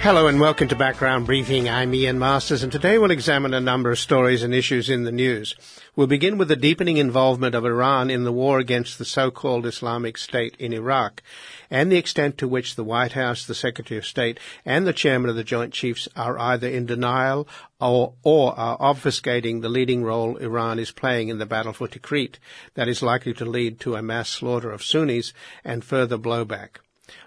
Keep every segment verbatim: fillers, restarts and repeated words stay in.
Hello and welcome to Background Briefing. I'm Ian Masters, and today we'll examine a number of stories and issues in the news. We'll begin with the deepening involvement of Iran in the war against the so-called Islamic State in Iraq, and the extent to which the White House, the Secretary of State, and the Chairman of the Joint Chiefs are either in denial or, or are obfuscating the leading role Iran is playing in the battle for Tikrit that is likely to lead to a mass slaughter of Sunnis and further blowback.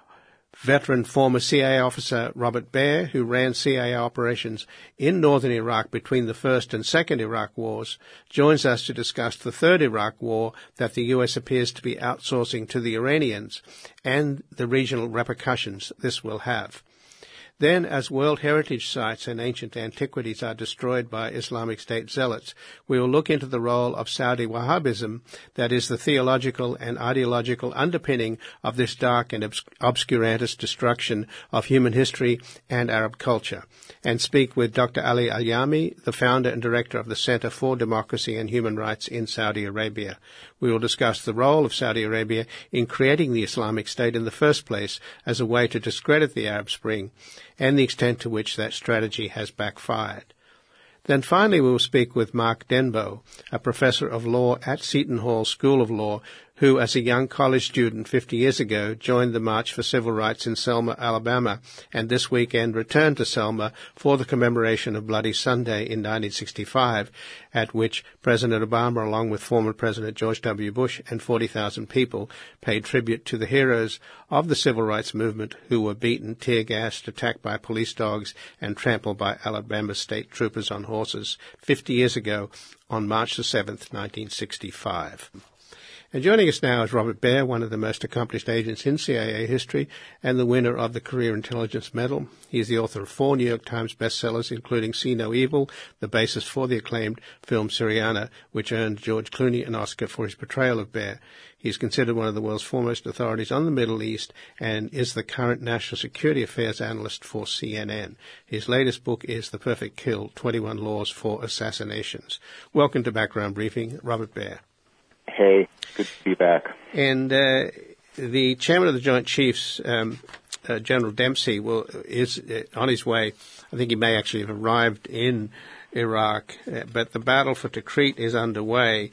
Veteran former C I A officer Robert Baer, who ran C I A operations in northern Iraq between the First and Second Iraq Wars, joins us to discuss the Third Iraq War that the U S appears to be outsourcing to the Iranians and the regional repercussions this will have. Then, as World Heritage sites and ancient antiquities are destroyed by Islamic State zealots, we will look into the role of Saudi Wahhabism, that is the theological and ideological underpinning of this dark and obs- obscurantist destruction of human history and Arab culture, and speak with Doctor Ali Al-Yami, the founder and director of the Center for Democracy and Human Rights in Saudi Arabia. We will discuss the role of Saudi Arabia in creating the Islamic State in the first place as a way to discredit the Arab Spring, and the extent to which that strategy has backfired. Then finally we will speak with Mark Denbo, a professor of law at Seton Hall School of Law, who as a young college student fifty years ago joined the March for Civil Rights in Selma, Alabama, and this weekend returned to Selma for the commemoration of Bloody Sunday in nineteen sixty-five, at which President Obama, along with former President George W. Bush and forty thousand people, paid tribute to the heroes of the civil rights movement who were beaten, tear-gassed, attacked by police dogs, and trampled by Alabama state troopers on horses fifty years ago on March the seventh, nineteen sixty-five. And joining us now is Robert Baer, one of the most accomplished agents in C I A history and the winner of the Career Intelligence Medal. He is the author of four New York Times bestsellers, including See No Evil, the basis for the acclaimed film Syriana, which earned George Clooney an Oscar for his portrayal of Baer. He is considered one of the world's foremost authorities on the Middle East and is the current national security affairs analyst for C N N. His latest book is The Perfect Kill, twenty-one Laws for Assassinations. Welcome to Background Briefing, Robert Baer. Hey, good to be back. And uh, the chairman of the Joint Chiefs, um, uh, General Dempsey, will, is uh, on his way. I think he may actually have arrived in Iraq, uh, but the battle for Tikrit is underway,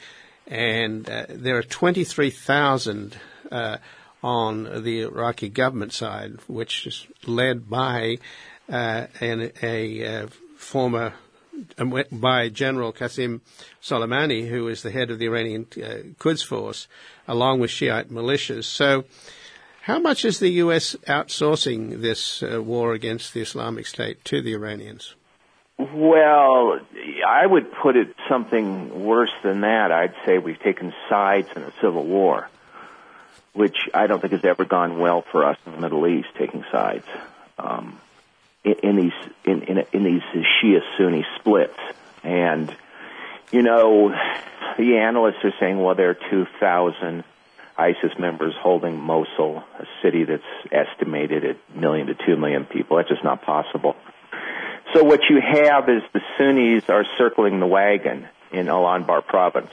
and uh, there are twenty-three thousand uh, on the Iraqi government side, which is led by uh, an, a uh, former by General Qasem Soleimani, who is the head of the Iranian uh, Quds Force, along with Shiite militias. So how much is the U S outsourcing this uh, war against the Islamic State to the Iranians? Well, I would put it something worse than that. I'd say we've taken sides in a civil war, which I don't think has ever gone well for us in the Middle East, taking sides. Um, in these in, in, in these Shia-Sunni splits. And, you know, the analysts are saying, well, there are two thousand ISIS members holding Mosul, a city that's estimated at a million to two million people. That's just not possible. So what you have is the Sunnis are circling the wagon in Al-Anbar province.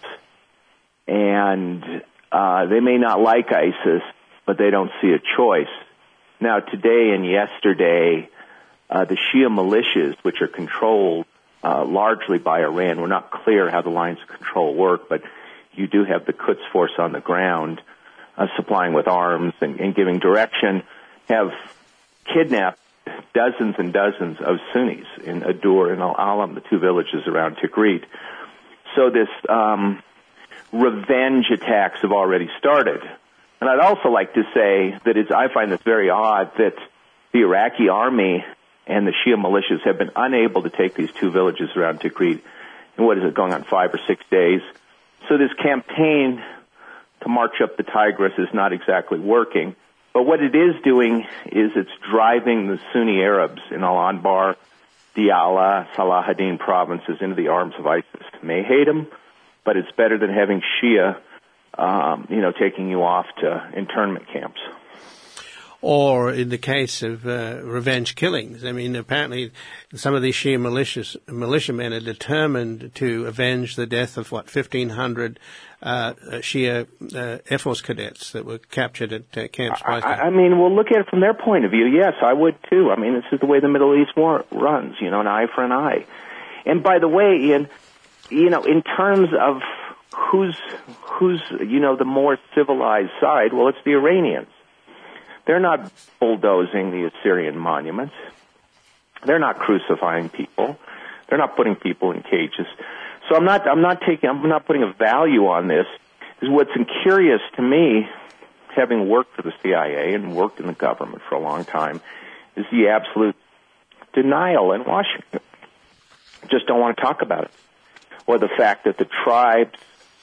And uh, they may not like ISIS, but they don't see a choice. Now, today and yesterday, Uh, the Shia militias, which are controlled uh, largely by Iran, we're not clear how the lines of control work, but you do have the Quds Force on the ground uh, supplying with arms and, and giving direction, have kidnapped dozens and dozens of Sunnis in Adur and Al-Alam, the two villages around Tikrit. So this um, revenge attacks have already started. And I'd also like to say that it's, I find this very odd that the Iraqi army and the Shia militias have been unable to take these two villages around Tikrit. And what is it, going on five or six days? So this campaign to march up the Tigris is not exactly working. But what it is doing is it's driving the Sunni Arabs in Al-Anbar, Diyala, Salahuddin provinces into the arms of ISIS. May hate them, but it's better than having Shia, um, you know, taking you off to internment camps. or in the case of uh, revenge killings. I mean, apparently some of these Shia militias, militiamen are determined to avenge the death of, what, fifteen hundred uh, Shia uh, Air Force cadets that were captured at uh, Camp Spice. I, I mean, we'll look at it from their point of view. Yes, I would too. I mean, this is the way the Middle East war runs, you know, an eye for an eye. And by the way, Ian, you know, in terms of who's, who's, you know, the more civilized side, well, it's the Iranians. They're not bulldozing the Assyrian monuments. They're not crucifying people. They're not putting people in cages. So I'm not, I'm not taking, I'm not putting a value on this. Is what's curious to me, having worked for the C I A and worked in the government for a long time, is the absolute denial in Washington. Just don't want to talk about it. Or the fact that the tribes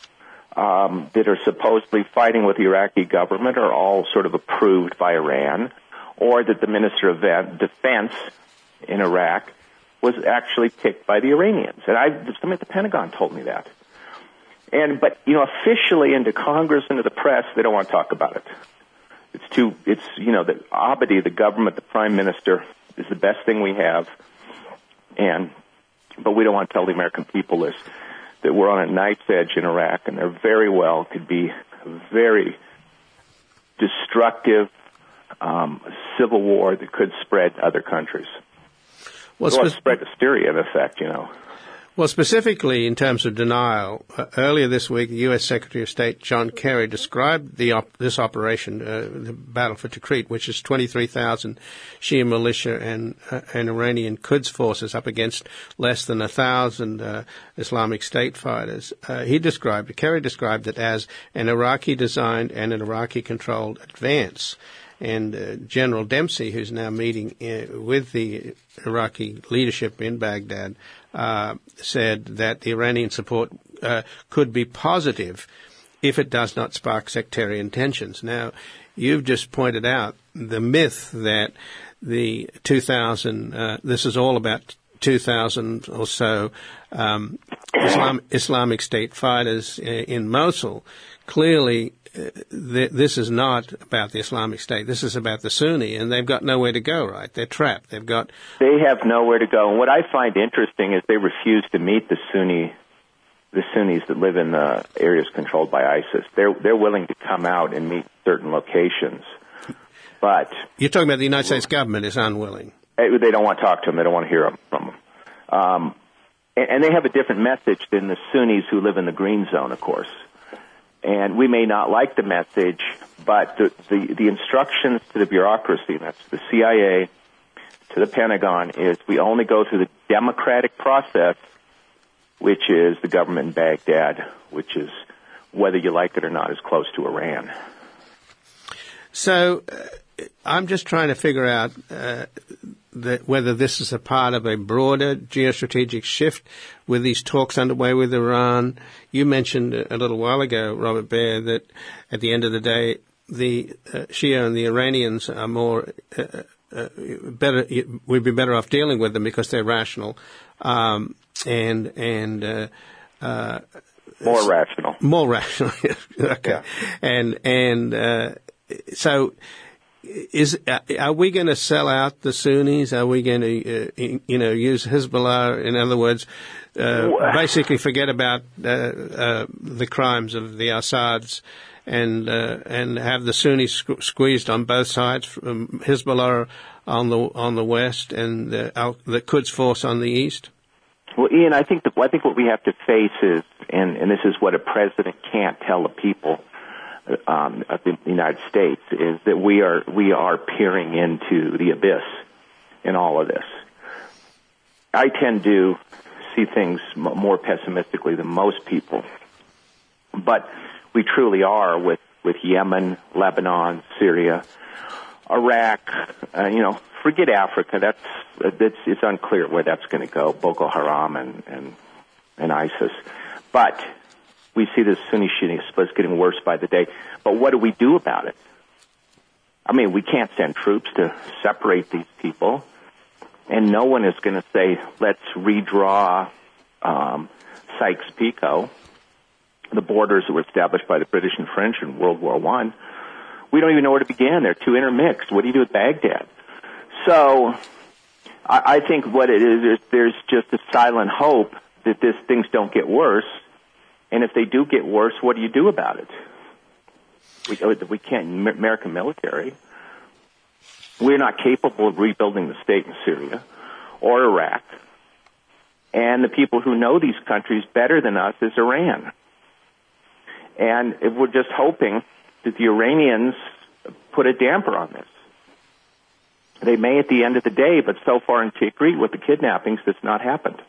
um, that are supposedly fighting with the Iraqi government are all sort of approved by Iran, or that the Minister of Defense in Iraq was actually picked by the Iranians. And I, somebody at the Pentagon told me that. And, but, you know, officially into Congress and to the press, they don't want to talk about it. It's too, it's, you know, the Abadi, the government, the Prime Minister, is the best thing we have. And, but we don't want to tell the American people this, that we're on a knife's edge in Iraq, and there very well could be a very destructive um, civil war that could spread to other countries. Well, spe- spread to Syria, in effect, you know. Well, specifically in terms of denial, uh, earlier this week, the U S Secretary of State John Kerry described the op- this operation, uh, the Battle for Tikrit, which is twenty-three thousand Shia militia and, uh, and Iranian Quds forces up against less than one thousand uh, Islamic State fighters. Uh, he described, Kerry described it as an Iraqi-designed and an Iraqi-controlled advance. And uh, General Dempsey, who's now meeting uh, with the Iraqi leadership in Baghdad, uh, said that the Iranian support uh, could be positive if it does not spark sectarian tensions. Now, you've just pointed out the myth that the two thousand, uh, this is all about two thousand or so um, Islam, Islamic State fighters in Mosul. Clearly, uh, th- this is not about the Islamic State. This is about the Sunni, and they've got nowhere to go, right? They're trapped. They've got... They have nowhere to go. And what I find interesting is they refuse to meet the Sunni, the Sunnis that live in the areas controlled by ISIS. They're, they're willing to come out and meet certain locations. But... You're talking about the United States government is unwilling. They don't want to talk to them. They don't want to hear from them. Um, and, and they have a different message than the Sunnis who live in the green zone, of course. And we may not like the message, but the, the, the instructions to the bureaucracy, and that's the C I A, to the Pentagon, is we only go through the democratic process, which is the government in Baghdad, which is, whether you like it or not, is close to Iran. So uh, I'm just trying to figure out uh, that whether this is a part of a broader geostrategic shift with these talks underway with Iran. You mentioned a little while ago, Robert Baer, that at the end of the day, the uh, Shia and the Iranians are more uh, uh, better. We'd be better off dealing with them because they're rational um, and and uh, uh, more rational, more rational. Okay, yeah. and and uh, so. Is are we going to sell out the Sunnis? Are we going to, uh, you know, use Hezbollah? In other words, uh, basically forget about uh, uh, the crimes of the Assads and uh, and have the Sunnis squ- squeezed on both sides, from Hezbollah on the on the west and the, uh, the Quds force on the east? Well, Ian, I think the, I think what we have to face is, and, and this is what a president can't tell the people. Um, of the United States, is that we are we are peering into the abyss in all of this. I tend to see things m- more pessimistically than most people, but we truly are with, with Yemen, Lebanon, Syria, Iraq. Uh, you know, forget Africa. That's uh, that's it's unclear where that's going to go. Boko Haram and and, and ISIS, but we see this Sunni-Shia split getting worse by the day. But what do we do about it? I mean, we can't send troops to separate these people. And no one is going to say, let's redraw um, Sykes-Picot, the borders that were established by the British and French in World War One. we don't even know where to begin. They're too intermixed. What do you do with Baghdad? So I, I think what it is, is there's just a silent hope that this things don't get worse. And if they do get worse, what do you do about it? We, we can't, American military. We're not capable of rebuilding the state in Syria or Iraq. And the people who know these countries better than us is Iran. And if we're just hoping that the Iranians put a damper on this. They may at the end of the day, but so far in Tikrit with the kidnappings, that's not happened.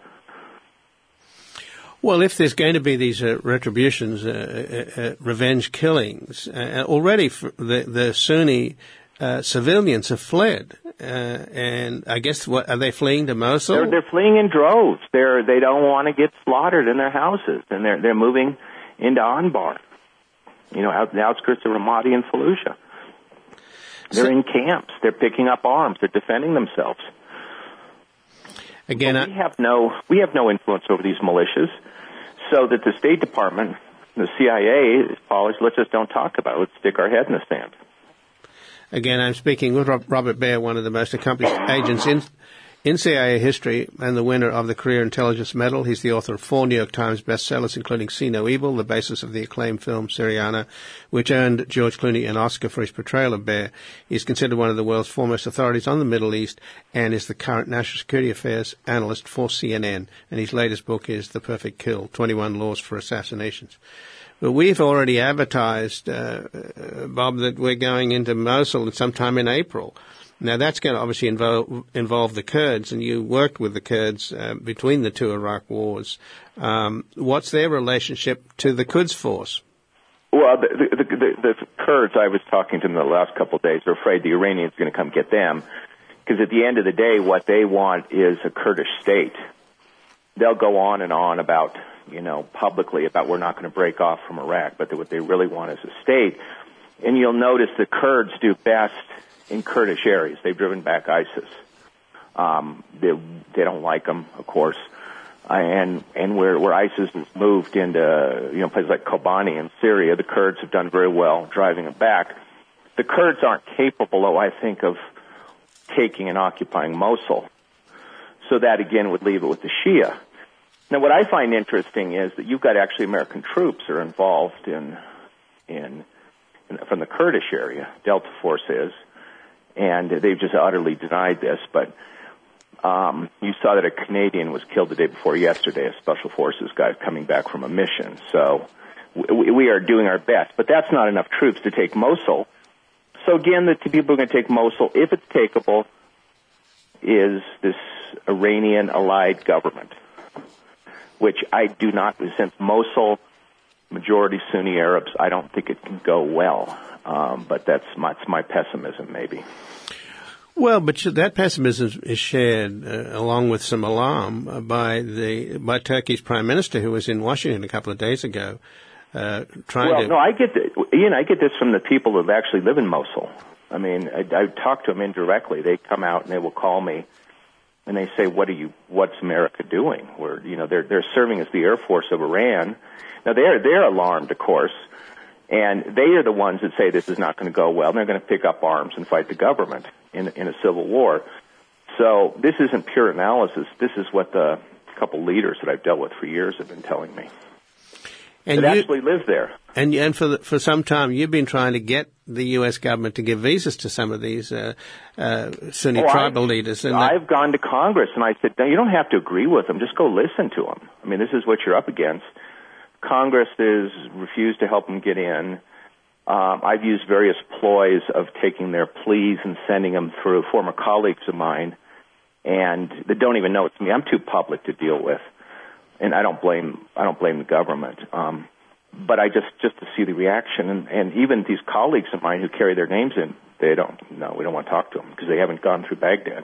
Well, if there's going to be these uh, retributions, uh, uh, uh, revenge killings, uh, already f- the, the Sunni uh, civilians have fled, uh, and I guess what are they fleeing to Mosul? They're, they're fleeing in droves. They're they don't want to get slaughtered in their houses, and they're they're moving into Anbar, you know, out the outskirts of Ramadi and Fallujah. They're so, in camps. They're picking up arms. They're defending themselves. Again, but we have no we have no influence over these militias, so that the State Department, the C I A, is polished. Let's just don't talk about it. Let's stick our head in the sand. Again, I'm speaking with Robert Baer, one of the most accomplished agents in in C I A history and the winner of the Career Intelligence Medal. He's the author of four New York Times bestsellers, including See No Evil, the basis of the acclaimed film Syriana, which earned George Clooney an Oscar for his portrayal of Baer. He's considered one of the world's foremost authorities on the Middle East and is the current national security affairs analyst for C N N. And his latest book is The Perfect Kill, twenty-one Laws for Assassinations. But we've already advertised, uh, uh, Bob, that we're going into Mosul sometime in April. Now, that's going to obviously involve, involve the Kurds, and you worked with the Kurds uh, between the two Iraq wars. Um, what's their relationship to the Quds Force? Well, the, the, the, the Kurds, I was talking to them the last couple of days, are afraid the Iranians are going to come get them, because at the end of the day, what they want is a Kurdish state. They'll go on and on about, you know, publicly about we're not going to break off from Iraq, but what they really want is a state. And you'll notice the Kurds do best in Kurdish areas. They've driven back ISIS. Um, they, they don't like them, of course. Uh, and and where, where ISIS has moved into, you know, places like Kobani in Syria, the Kurds have done very well driving them back. The Kurds aren't capable, though, I think, of taking and occupying Mosul. So that, again, would leave it with the Shia. Now, what I find interesting is that you've got actually American troops are involved in, in, in from the Kurdish area, Delta Force is, and they've just utterly denied this. But um, you saw that a Canadian was killed the day before yesterday, a Special Forces guy coming back from a mission. So we, we are doing our best. But that's not enough troops to take Mosul. So again, the two people who are going to take Mosul, if it's takeable, is this Iranian allied government, which I do not, since Mosul, majority Sunni Arabs, I don't think it can go well. Um, but that's my, that's my pessimism, maybe. Well, but that pessimism is shared, uh, along with some alarm, uh, by the by Turkey's Prime Minister, who was in Washington a couple of days ago, uh, trying well, to... Well, no, I get the, Ian, I get this from the people that actually live in Mosul. I mean, I, I talk to them indirectly. They come out and they will call me, and they say, "What are you? What's America doing?" Where you know they're they're serving as the Air Force of Iran. Now they're they're alarmed, of course, and they are the ones that say this is not going to go well. And they're going to pick up arms and fight the government in in a civil war. So this isn't pure analysis. This is what the couple leaders that I've dealt with for years have been telling me. And that actually live there. And and for the, for some time, you've been trying to get the U S government to give visas to some of these uh, uh, Sunni oh, tribal I've, leaders. And I've gone to Congress and I said, no, you don't have to agree with them. Just go listen to them. I mean, this is what you're up against. Congress has refused to help them get in. Um, I've used various ploys of taking their pleas and sending them through former colleagues of mine, and they don't even know it's me. I'm too public to deal with. And I don't blame I don't blame the government, um, but I just just to see the reaction, and, and even these colleagues of mine who carry their names in, they don't no, we don't want to talk to them because they haven't gone through Baghdad.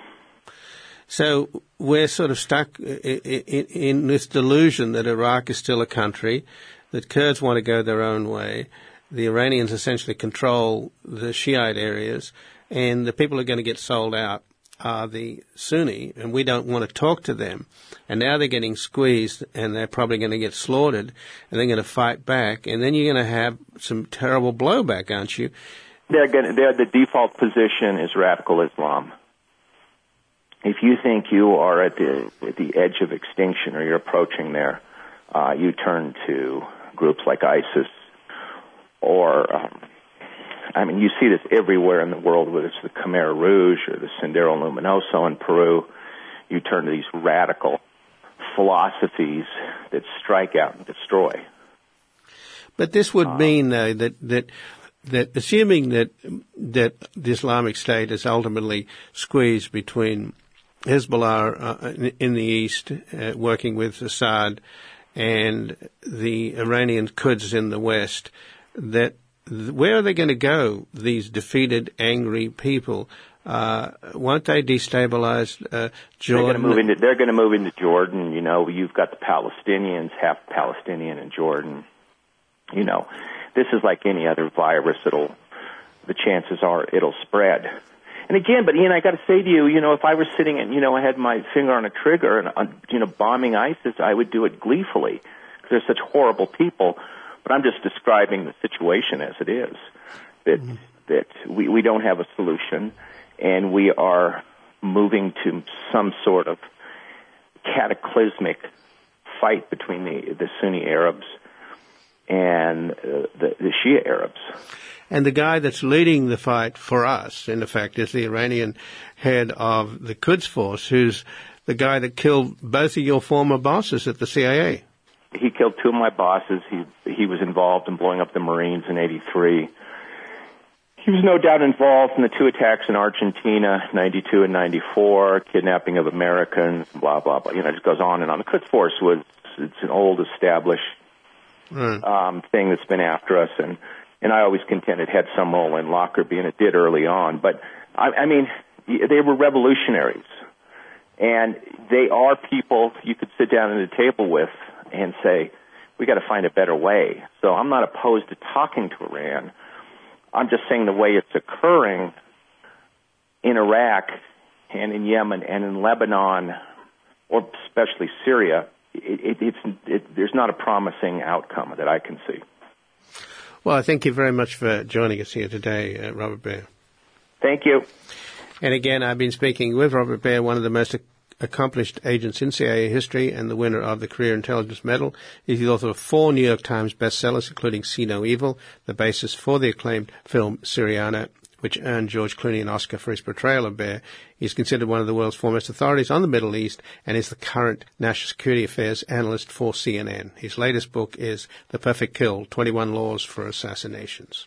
So we're sort of stuck in, in, in this delusion that Iraq is still a country, that Kurds want to go their own way, the Iranians essentially control the Shiite areas, and the people who are going to get sold out are the Sunni, and we don't want to talk to them. And now they're getting squeezed, and they're probably going to get slaughtered, and they're going to fight back, and then you're going to have some terrible blowback, aren't you? they're going. They're the default position is radical Islam. If you think you are at the at the edge of extinction or you're approaching there, uh, you turn to groups like ISIS, or um, I mean, you see this everywhere in the world, whether it's the Khmer Rouge or the Sendero Luminoso in Peru. You turn to these radical philosophies that strike out and destroy. But this would um, mean, though, that that that assuming that that the Islamic State is ultimately squeezed between Hezbollah uh, in, in the east, uh, working with Assad, and the Iranian Kurds in the west, that th- where are they going to go, these defeated, angry people? Uh, won't they destabilize uh, Jordan? They're going to move into, they're going to move into Jordan. You know, you've got the Palestinians, half Palestinian in Jordan. You know, this is like any other virus. It'll, the chances are it'll spread. And again, but Ian, I got to say to you, you know, if I were sitting and, you know, I had my finger on a trigger and, uh, you know, bombing ISIS, I would do it gleefully because they're such horrible people. But I'm just describing the situation as it is, that, mm-hmm. that we, we don't have a solution, and we are moving to some sort of cataclysmic fight between the, the Sunni Arabs and uh, the, the Shia Arabs. And the guy that's leading the fight for us, in effect, is the Iranian head of the Quds Force, who's the guy that killed both of your former bosses at the C I A. He killed two of my bosses. He he was involved in blowing up the Marines in eighty-three. He was no doubt involved in the two attacks in Argentina, ninety-two and ninety-four, kidnapping of Americans, blah, blah, blah. You know, it just goes on and on. The Quds Force was, it's an old established right. um, thing that's been after us, and And I always contend it had some role in Lockerbie, and it did early on. But, I, I mean, they were revolutionaries. And they are people you could sit down at a table with and say, we got to find a better way. So I'm not opposed to talking to Iran. I'm just saying the way it's occurring in Iraq and in Yemen and in Lebanon, or especially Syria, it, it, it's, it, there's not a promising outcome that I can see. Well, thank you very much for joining us here today, uh, Robert Baer. Thank you. And again, I've been speaking with Robert Baer, one of the most accomplished agents in C I A history and the winner of the Career Intelligence Medal. He's the author of four New York Times bestsellers, including See No Evil, the basis for the acclaimed film Syriana, which earned George Clooney an Oscar for his portrayal of Baer. He's considered one of the world's foremost authorities on the Middle East and is the current national security affairs analyst for C N N. His latest book is The Perfect Kill, twenty-one Laws for Assassinations.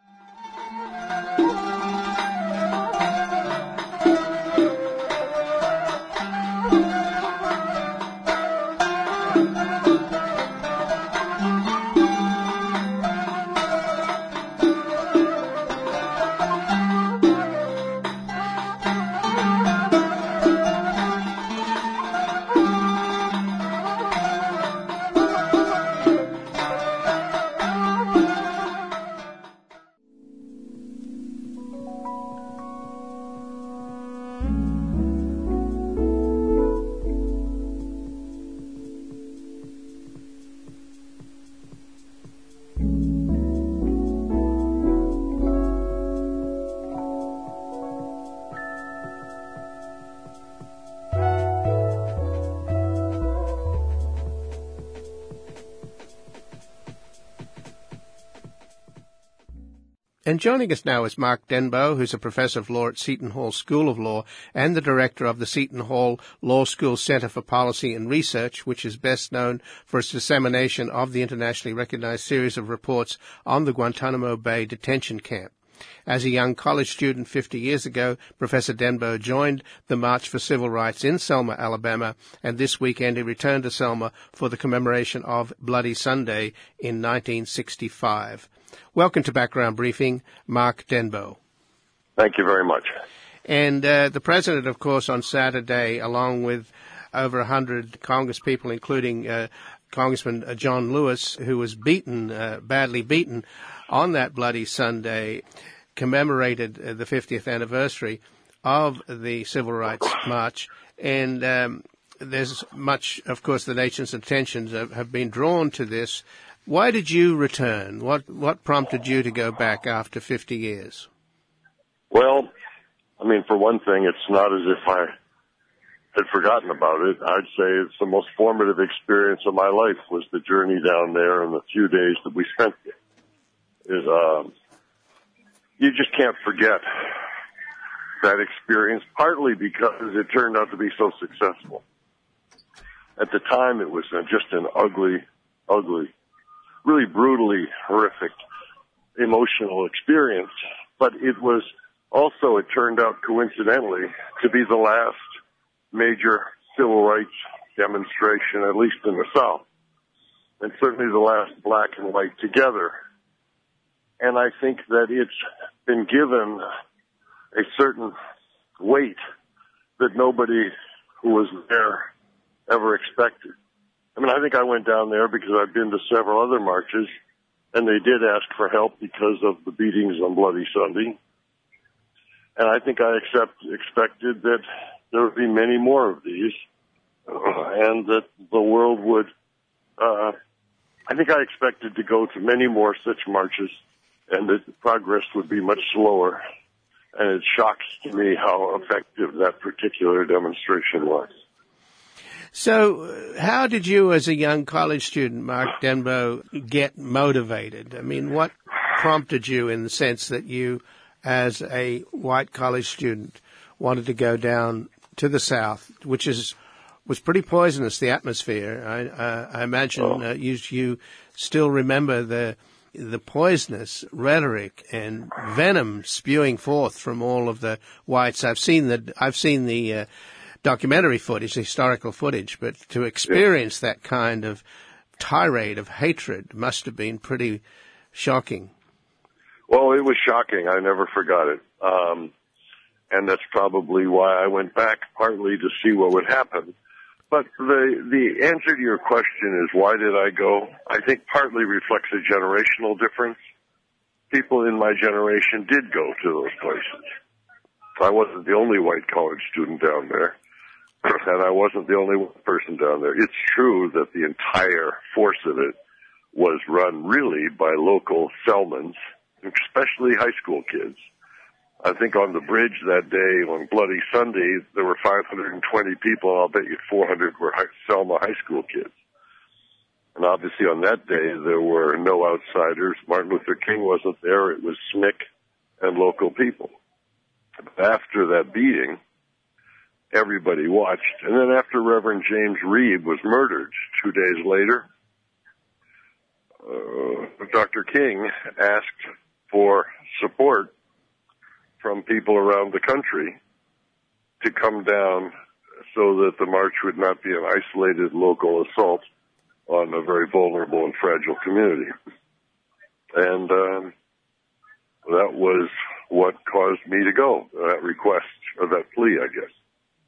And joining us now is Mark Denbo, who's a professor of law at Seton Hall School of Law and the director of the Seton Hall Law School Center for Policy and Research, which is best known for its dissemination of the internationally recognized series of reports on the Guantanamo Bay detention camp. As a young college student fifty years ago, Professor Denbo joined the March for Civil Rights in Selma, Alabama, and this weekend he returned to Selma for the commemoration of Bloody Sunday in nineteen sixty-five. Welcome to Background Briefing, Mark Denbo. Thank you very much. And uh, the President, of course, on Saturday, along with over one hundred Congress people, including uh, Congressman John Lewis, who was beaten, uh, badly beaten on that Bloody Sunday, commemorated uh, the fiftieth anniversary of the Civil Rights March. And um, there's much, of course, the nation's attentions have, have been drawn to this Why did you return? What what prompted you to go back after fifty years? Well, I mean, for one thing, it's not as if I had forgotten about it. I'd say it's the most formative experience of my life was the journey down there and the few days that we spent there. Is, um, you just can't forget that experience, partly because it turned out to be so successful. At the time, it was just an ugly, ugly, really brutally horrific emotional experience, but it was also, it turned out coincidentally to be the last major civil rights demonstration, at least in the South, and certainly the last black and white together. And I think that it's been given a certain weight that nobody who was there ever expected. I mean, I think I went down there because I've been to several other marches, and they did ask for help because of the beatings on Bloody Sunday. And I think I accept, expected that there would be many more of these, uh, and that the world would, uh, I think I expected to go to many more such marches, and that progress would be much slower. And it shocks to me how effective that particular demonstration was. So how did you, as a young college student, Mark Denbo, get motivated? I mean, what prompted you in the sense that you, as a white college student, wanted to go down to the South, which is was pretty poisonous, the atmosphere. I, uh, I imagine oh. uh, you, you still remember the the poisonous rhetoric and venom spewing forth from all of the whites. I've seen the I've seen the uh, documentary footage, the historical footage, but to experience yeah. that kind of tirade of hatred must have been pretty shocking. Well, it was shocking. I never forgot it. Um, and that's probably why I went back, partly to see what would happen. But the the answer to your question is, why did I go? I think partly reflects a generational difference. People in my generation did go to those places. I wasn't the only white college student down there, and I wasn't the only person down there. It's true that the entire force of it was run really by local Selmans, especially high school kids. I think on the bridge that day, on Bloody Sunday, there were five hundred twenty people, and I'll bet you four hundred were Selma high school kids. And obviously on that day, there were no outsiders. Martin Luther King wasn't there. It was S M C and local people. After that beating, everybody watched. And then after Reverend James Reeb was murdered two days later, uh, Doctor King asked for support from people around the country to come down so that the march would not be an isolated local assault on a very vulnerable and fragile community. And um, that was what caused me to go, that request, or that plea, I guess.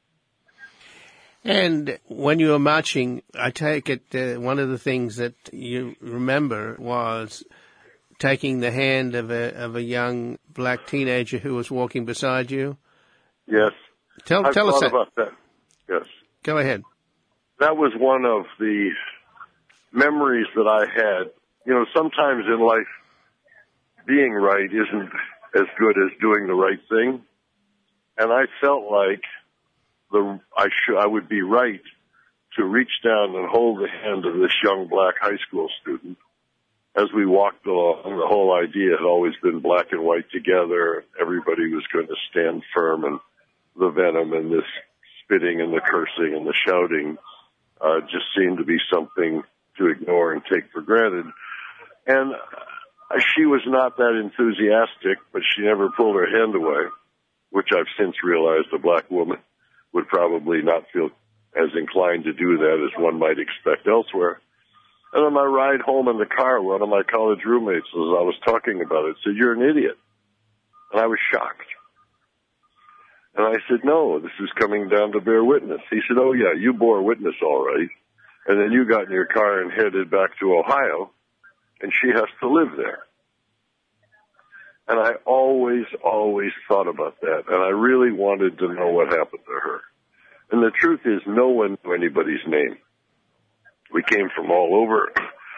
And when you were marching, I take it uh, one of the things that you remember was taking the hand of a of a young black teenager who was walking beside you. Yes. Tell I've tell us that. about that. Yes. Go ahead. That was one of the memories that I had. You know, sometimes in life, being right isn't as good as doing the right thing, and I felt like the I should I would be right to reach down and hold the hand of this young black high school student. As we walked along, the whole idea had always been black and white together. Everybody was going to stand firm, and the venom and this spitting and the cursing and the shouting uh, just seemed to be something to ignore and take for granted. And uh, she was not that enthusiastic, but she never pulled her hand away, which I've since realized a black woman would probably not feel as inclined to do that as one might expect elsewhere. And on my ride home in the car, one of my college roommates, as I was talking about it, said, "You're an idiot." And I was shocked. And I said, "No, this is coming down to bear witness." He said, "Oh, yeah, you bore witness all right. And then you got in your car and headed back to Ohio, and she has to live there." And I always, always thought about that, and I really wanted to know what happened to her. And the truth is, no one knew anybody's name. We came from all over.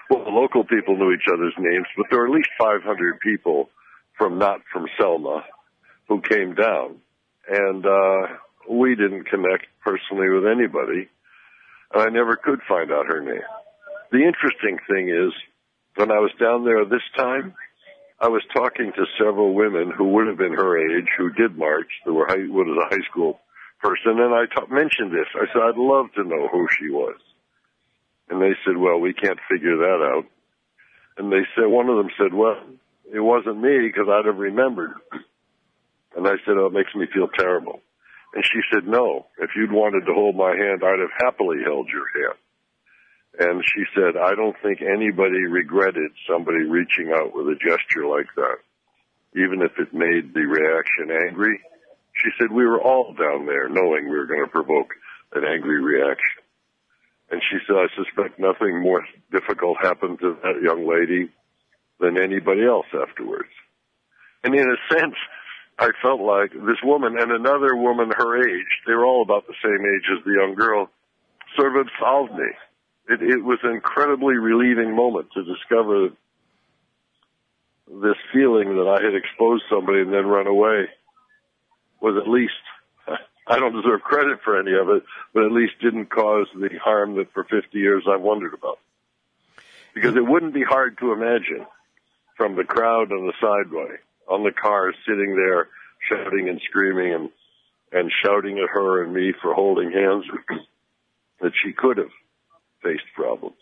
well, the local people knew each other's names, but there were at least five hundred people from not from Selma who came down. And uh, we didn't connect personally with anybody, and I never could find out her name. The interesting thing is, when I was down there this time, I was talking to several women who would have been her age, who did march, who were high, was a high school person, and I ta- mentioned this. I said, I'd love to know who she was. And they said, well, we can't figure that out. And they said, one of them said, well, it wasn't me because I'd have remembered. And I said, oh, it makes me feel terrible. And she said, no, if you'd wanted to hold my hand, I'd have happily held your hand. And she said, I don't think anybody regretted somebody reaching out with a gesture like that, even if it made the reaction angry. She said, we were all down there knowing we were going to provoke an angry reaction. And she said, I suspect nothing more difficult happened to that young lady than anybody else afterwards. And in a sense, I felt like this woman and another woman her age, they were all about the same age as the young girl, sort of absolved me. It, it was an incredibly relieving moment to discover this feeling that I had exposed somebody and then run away was at least, I don't deserve credit for any of it, but at least didn't cause the harm that for fifty years I've wondered about. Because it wouldn't be hard to imagine from the crowd on the sideway, on the cars, sitting there shouting and screaming and, and shouting at her and me for holding hands, that she could have faced problems.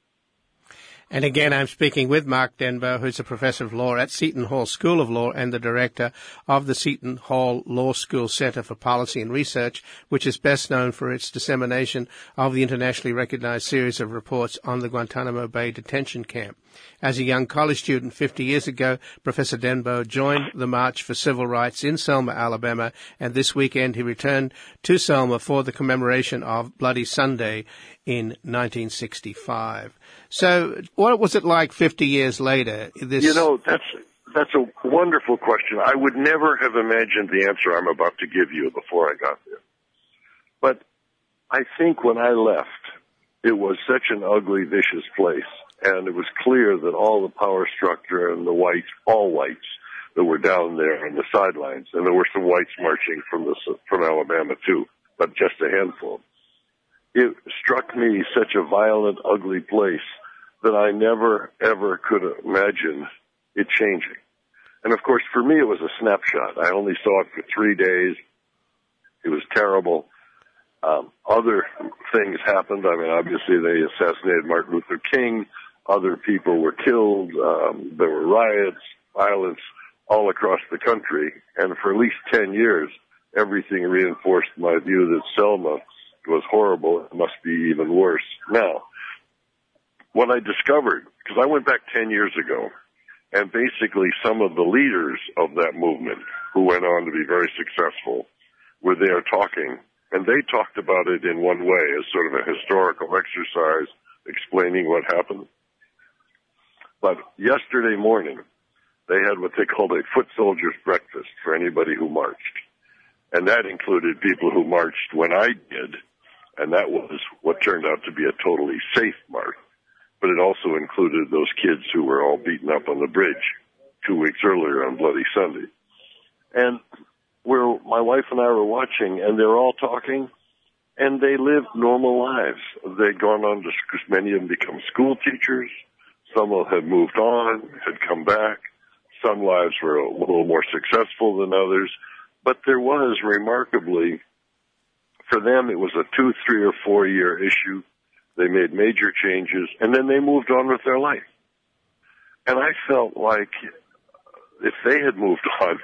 And again, I'm speaking with Mark Denbo, who's a professor of law at Seton Hall School of Law and the director of the Seton Hall Law School Center for Policy and Research, which is best known for its dissemination of the internationally recognized series of reports on the Guantanamo Bay detention camp. As a young college student fifty years ago, Professor Denbo joined the March for Civil Rights in Selma, Alabama, and this weekend he returned to Selma for the commemoration of Bloody Sunday in nineteen sixty-five. So what was it like fifty years later? This... You know, that's that's a wonderful question. I would never have imagined the answer I'm about to give you before I got there. But I think when I left, it was such an ugly, vicious place. And it was clear that all the power structure and the whites, all whites that were down there on the sidelines, and there were some whites marching from the, from Alabama too, but just a handful. It struck me such a violent, ugly place that I never, ever could imagine it changing. And of course, for me, it was a snapshot. I only saw it for three days. It was terrible. Um, other things happened. I mean, obviously, they assassinated Martin Luther King. Other people were killed. Um, there were riots, violence all across the country. And for at least ten years, everything reinforced my view that Selma was horrible. It must be even worse now. What I discovered, because I went back ten years ago, and basically some of the leaders of that movement, who went on to be very successful, were there talking. And they talked about it in one way, as sort of a historical exercise, explaining what happened. But yesterday morning, they had what they called a foot soldier's breakfast for anybody who marched. And that included people who marched when I did, and that was what turned out to be a totally safe march. But it also included those kids who were all beaten up on the bridge two weeks earlier on Bloody Sunday. And where my wife and I were watching, and they're all talking, and they lived normal lives. They'd gone on to, many of them become school teachers. Some had moved on, had come back. Some lives were a little more successful than others. But there was, remarkably, for them, it was a two, three, or four-year issue. They made major changes, and then they moved on with their life. And I felt like if they had moved on,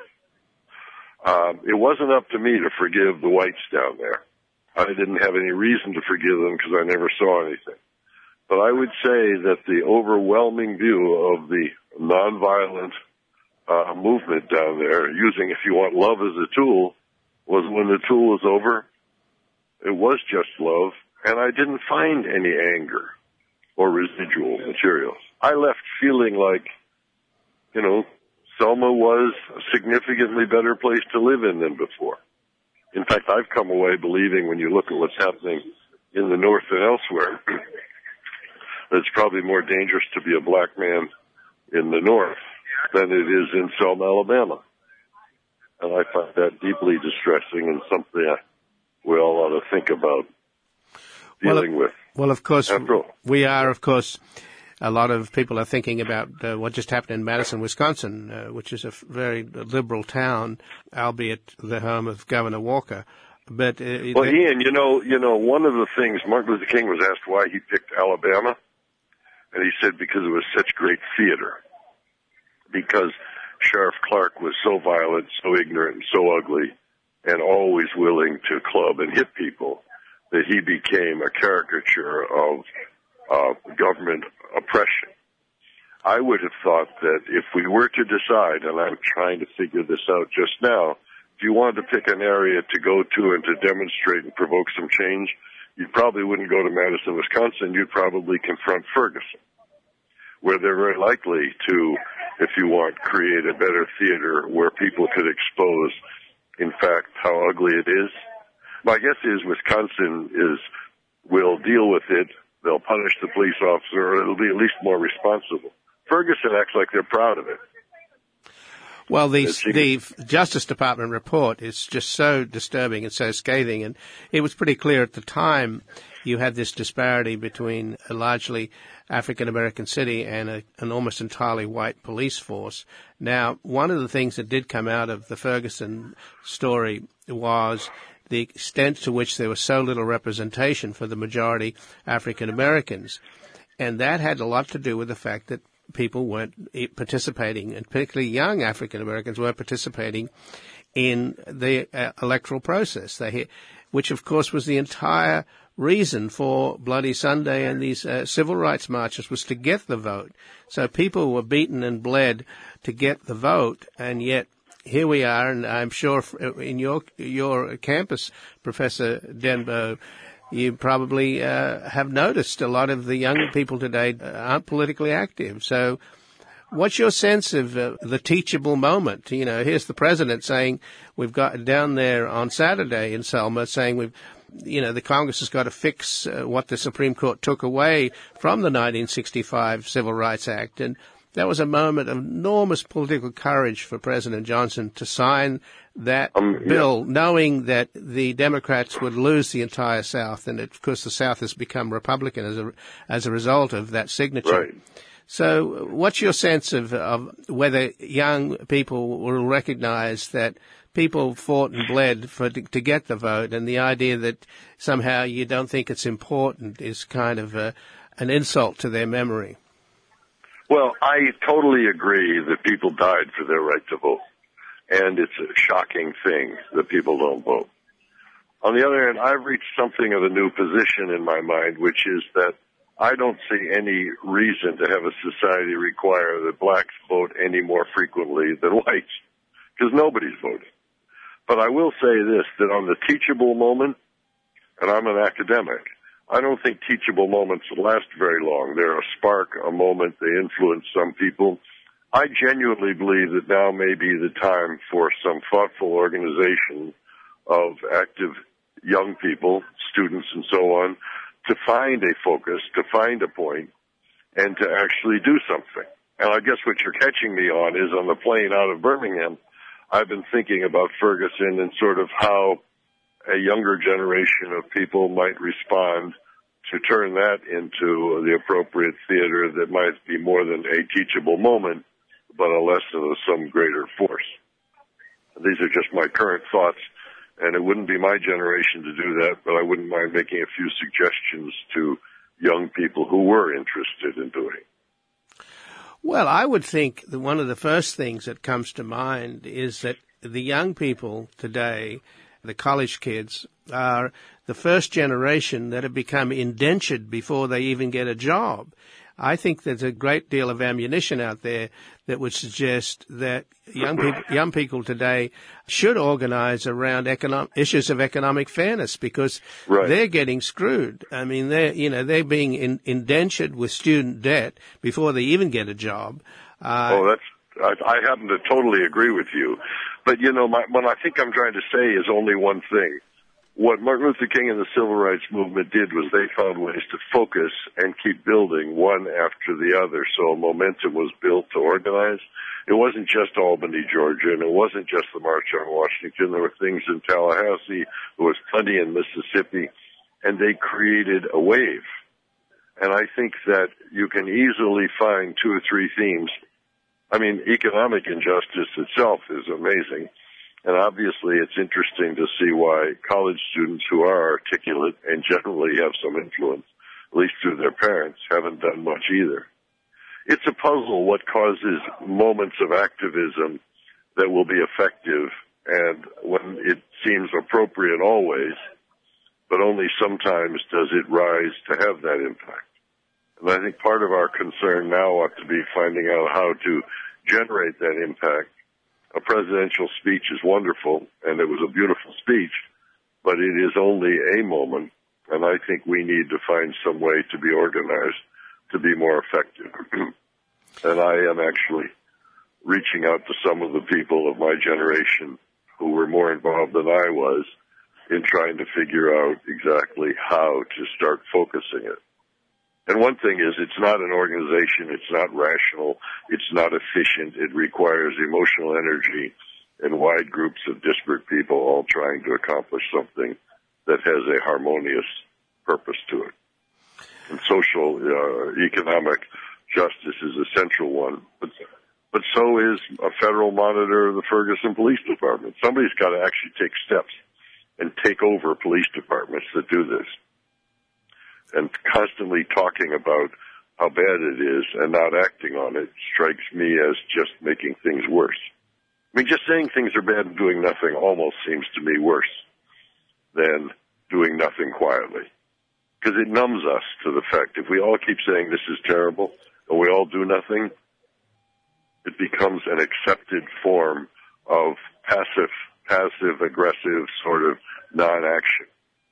um, it wasn't up to me to forgive the whites down there. I didn't have any reason to forgive them because I never saw anything. But I would say that the overwhelming view of the nonviolent uh, movement down there, using, if you want, love as a tool, was when the tool was over, it was just love, and I didn't find any anger or residual materials. I left feeling like, you know, Selma was a significantly better place to live in than before. In fact, I've come away believing, when you look at what's happening in the North and elsewhere, it's probably more dangerous to be a black man in the North than it is in Selma, Alabama. And I find that deeply distressing and something I, we all ought to think about dealing well, with. Well, of course, we are, of course, a lot of people are thinking about uh, what just happened in Madison, Wisconsin, uh, which is a f- very liberal town, albeit the home of Governor Walker. But uh, Well, Ian, you know, you know, one of the things, Martin Luther King was asked why he picked Alabama, and he said because it was such great theater. Because Sheriff Clark was so violent, so ignorant, and so ugly, and always willing to club and hit people, that he became a caricature of uh, government oppression. I would have thought that if we were to decide, and I'm trying to figure this out just now, if you wanted to pick an area to go to and to demonstrate and provoke some change, you probably wouldn't go to Madison, Wisconsin. You'd probably confront Ferguson, where they're very likely to, if you want, create a better theater where people could expose, in fact, how ugly it is. My guess is Wisconsin is will deal with it. They'll punish the police officer, or it'll be at least more responsible. Ferguson acts like they're proud of it. Well, the, the Justice Department report is just so disturbing and so scathing, and it was pretty clear at the time you had this disparity between a largely African-American city and a, an almost entirely white police force. Now, one of the things that did come out of the Ferguson story was the extent to which there was so little representation for the majority African-Americans, and that had a lot to do with the fact that people weren't participating, and particularly young African-Americans weren't participating in the uh, electoral process, they, which, of course, was the entire reason for Bloody Sunday and these uh, civil rights marches, was to get the vote. So people were beaten and bled to get the vote, and yet here we are, and I'm sure in your your campus, Professor Denbo, you probably uh, have noticed a lot of the young people today aren't politically active. So what's your sense of uh, the teachable moment? You know, here's the president saying we've got down there on Saturday in Selma saying we've, you know, the Congress has got to fix uh, what the Supreme Court took away from the nineteen sixty-five Civil Rights Act. And that was a moment of enormous political courage for President Johnson to sign that um, bill, yeah. knowing that the Democrats would lose the entire South, and of course the South has become Republican as a as a result of that signature. Right. So, what's your sense of, of whether young people will recognize that people fought and bled for to, to get the vote, and the idea that somehow you don't think it's important is kind of a, an insult to their memory? Well, I totally agree that people died for their right to vote. And it's a shocking thing that people don't vote. On the other hand, I've reached something of a new position in my mind, which is that I don't see any reason to have a society require that blacks vote any more frequently than whites, because nobody's voting. But I will say this, that on the teachable moment, and I'm an academic, I don't think teachable moments last very long. They're a spark, a moment, they influence some people. I genuinely believe that now may be the time for some thoughtful organization of active young people, students and so on, to find a focus, to find a point, and to actually do something. And I guess what you're catching me on is on the plane out of Birmingham, I've been thinking about Ferguson and sort of how a younger generation of people might respond to turn that into the appropriate theater that might be more than a teachable moment, but a lesson of some greater force. These are just my current thoughts, and it wouldn't be my generation to do that, but I wouldn't mind making a few suggestions to young people who were interested in doing it. Well, I would think that one of the first things that comes to mind is that the young people today, the college kids, are the first generation that have become indentured before they even get a job. I think there's a great deal of ammunition out there that would suggest that young people, young people today should organize around economic, issues of economic fairness, because right. they're getting screwed. I mean, they're, you know, they're being in, indentured with student debt before they even get a job. Uh, oh, that's, I, I happen to totally agree with you. But, you know, my, what I think I'm trying to say is only one thing. what Martin Luther King and the Civil Rights Movement did was they found ways to focus and keep building one after the other. So a momentum was built to organize. It wasn't just Albany, Georgia, and it wasn't just the March on Washington. There were things in Tallahassee. There was plenty in Mississippi. And they created a wave. And I think that you can easily find two or three themes. I mean, economic injustice itself is amazing. And obviously it's interesting to see why college students who are articulate and generally have some influence, at least through their parents, haven't done much either. It's a puzzle what causes moments of activism that will be effective and when it seems appropriate always, but only sometimes does it rise to have that impact. And I think part of our concern now ought to be finding out how to generate that impact. A presidential speech is wonderful, and it was a beautiful speech, but it is only a moment, and I think we need to find some way to be organized to be more effective. And I am actually reaching out to some of the people of my generation who were more involved than I was in trying to figure out exactly how to start focusing it. And one thing is, it's not an organization, it's not rational, it's not efficient, it requires emotional energy and wide groups of disparate people all trying to accomplish something that has a harmonious purpose to it. And social, uh, economic justice is a central one, but, but so is a federal monitor of the Ferguson Police Department. Somebody's got to actually take steps and take over police departments that do this. And constantly talking about how bad it is and not acting on it strikes me as just making things worse. I mean, just saying things are bad and doing nothing almost seems to me worse than doing nothing quietly. Because it numbs us to the fact if we all keep saying this is terrible and we all do nothing, it becomes an accepted form of passive, passive, aggressive sort of non-action.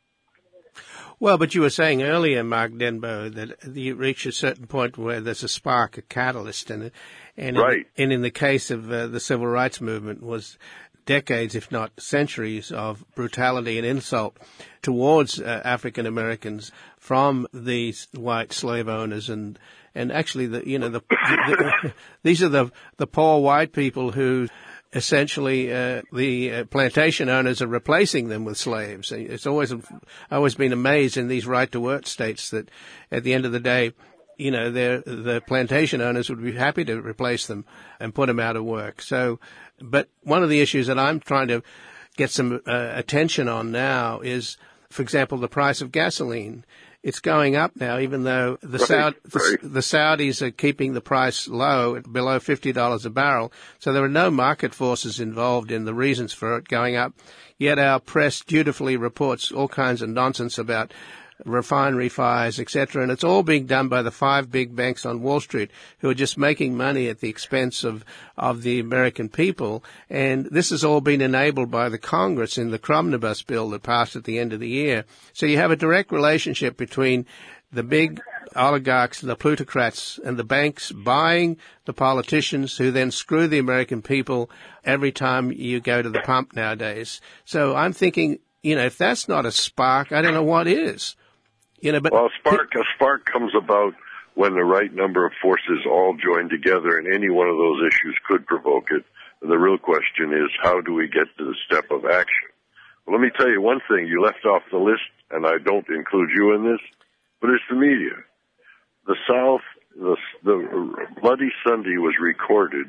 Well, but you were saying earlier, Mark Denbo, that you reach a certain point where there's a spark, a catalyst, and and right. in, and in the case of uh, the civil rights movement was decades, if not centuries, of brutality and insult towards uh, African Americans from these white slave owners, and and actually the you know the, the these are the the poor white people who. Essentially, uh, the uh, plantation owners are replacing them with slaves. It's always, always been amazed in these right-to-work states that at the end of the day, you know, the plantation owners would be happy to replace them and put them out of work. So, but one of the issues that I'm trying to get some uh, attention on now is, for example, the price of gasoline. It's going up now, even though the, right, Saud- right. the, the Saudis are keeping the price low, at below fifty dollars a barrel. So there are no market forces involved in the reasons for it going up. Yet our press dutifully reports all kinds of nonsense about refinery fires, et cetera. And it's all being done by the five big banks on Wall Street who are just making money at the expense of, of the American people. And this has all been enabled by the Congress in the Cromnibus bill that passed at the end of the year. So you have a direct relationship between the big oligarchs, the plutocrats, and the banks buying the politicians who then screw the American people every time you go to the pump nowadays. So I'm thinking, you know, if that's not a spark, I don't know what is. You know, but well, a spark, a spark comes about when the right number of forces all join together, and any one of those issues could provoke it. And the real question is, how do we get to the step of action? Well, let me tell you one thing. You left off the list, and I don't include you in this, but it's the media. The South, the, the Bloody Sunday was recorded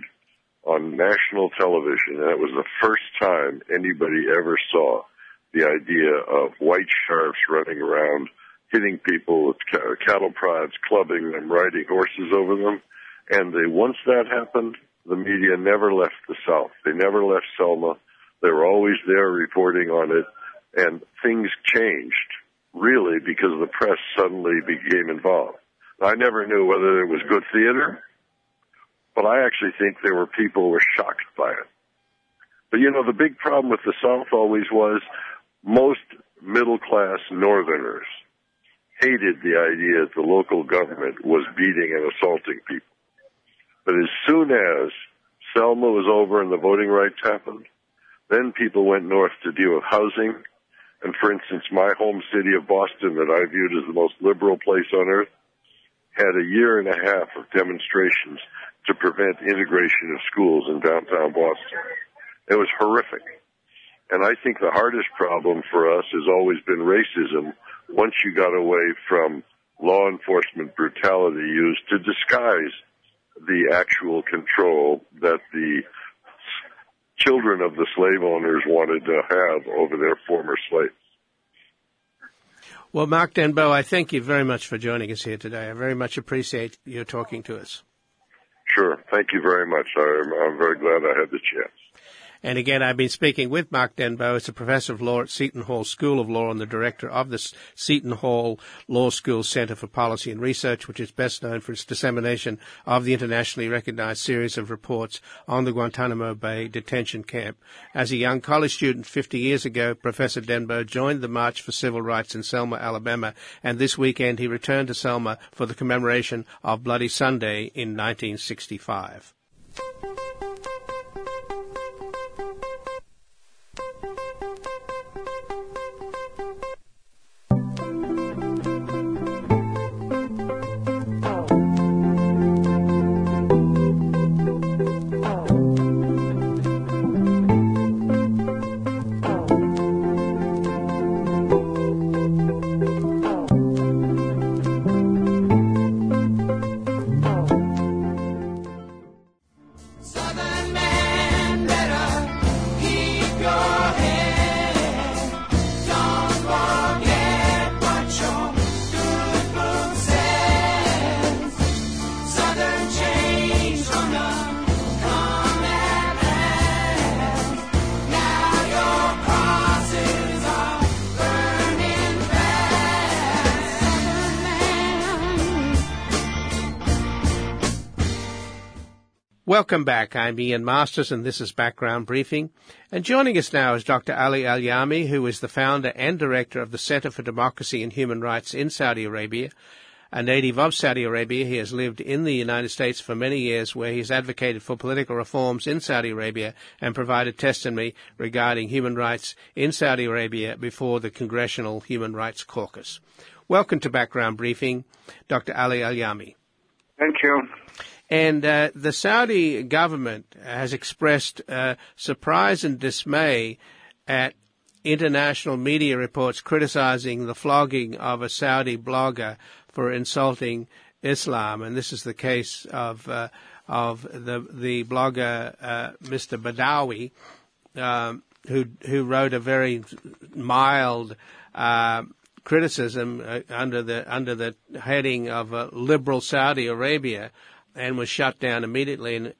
on national television, and it was the first time anybody ever saw the idea of white sheriffs running around hitting people with cattle prods, clubbing them, riding horses over them. And they, once that happened, the media never left the South. They never left Selma. They were always there reporting on it. And things changed, really, because the press suddenly became involved. I never knew whether it was good theater, but I actually think there were people who were shocked by it. But, you know, the big problem with the South always was most middle-class Northerners hated the idea that the local government was beating and assaulting people. But as soon as Selma was over and the voting rights happened, then people went north to deal with housing, And for instance, my home city of Boston, that I viewed as the most liberal place on earth, had a year and a half of demonstrations to prevent integration of schools in downtown Boston. It was horrific. And I think the hardest problem for us has always been racism once you got away from law enforcement brutality used to disguise the actual control that the children of the slave owners wanted to have over their former slaves. Well, Mark Denbo, I thank you very much for joining us here today. I very much appreciate your talking to us. Sure. Thank you very much. I'm, I'm very glad I had the chance. And again, I've been speaking with Mark Denbo. He's a professor of law at Seton Hall School of Law and the director of the Seton Hall Law School Center for Policy and Research, which is best known for its dissemination of the internationally recognized series of reports on the Guantanamo Bay detention camp. As a young college student fifty years ago, Professor Denbo joined the March for Civil Rights in Selma, Alabama, and this weekend he returned to Selma for the commemoration of Bloody Sunday in nineteen sixty-five. Welcome back. I'm Ian Masters, and this is Background Briefing. And joining us now is Doctor Ali Al-Yami, who is the founder and director of the Center for Democracy and Human Rights in Saudi Arabia. A native of Saudi Arabia, he has lived in the United States for many years, where he has advocated for political reforms in Saudi Arabia and provided testimony regarding human rights in Saudi Arabia before the Congressional Human Rights Caucus. Welcome to Background Briefing, Doctor Ali Al-Yami. Thank you. And uh, the Saudi government has expressed uh, surprise and dismay at international media reports criticizing the flogging of a Saudi blogger for insulting Islam. And this is the case of uh, of the the blogger uh, Mister Badawi, um, who who wrote a very mild uh, criticism uh, under the under the heading of uh, liberal Saudi Arabia, and was shut down immediately and,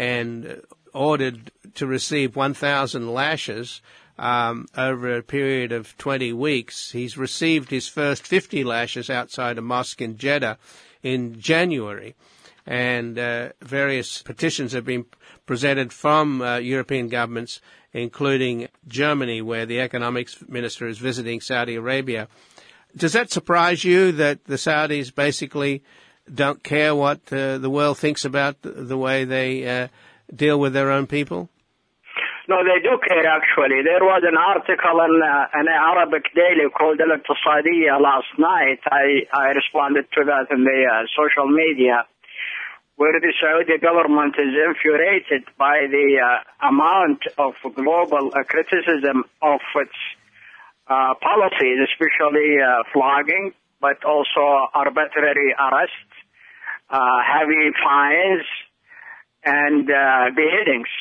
and ordered to receive one thousand lashes um, over a period of twenty weeks. He's received his first fifty lashes outside a mosque in Jeddah in January, and uh, various petitions have been presented from uh, European governments, including Germany, where the economics minister is visiting Saudi Arabia. Does that surprise you that the Saudis basically don't care what uh, the world thinks about the, the way they uh, deal with their own people? No, they do care, actually. There was an article in uh, an Arabic daily called Al-Iqtisadiyya last night. I, I responded to that in the uh, social media, where the Saudi government is infuriated by the uh, amount of global uh, criticism of its uh, policies, especially uh, flogging, but also arbitrary arrests, uh, heavy fines, and uh, beheadings.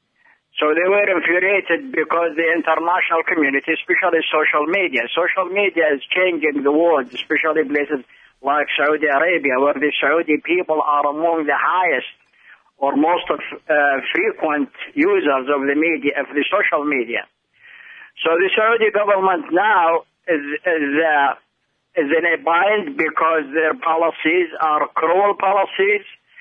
So they were infuriated because the international community, especially social media, social media is changing the world, especially places like Saudi Arabia, where the Saudi people are among the highest or most of, uh, frequent users of the media, of the social media. So the Saudi government now is, is uh, is in a bind because their policies are cruel policies,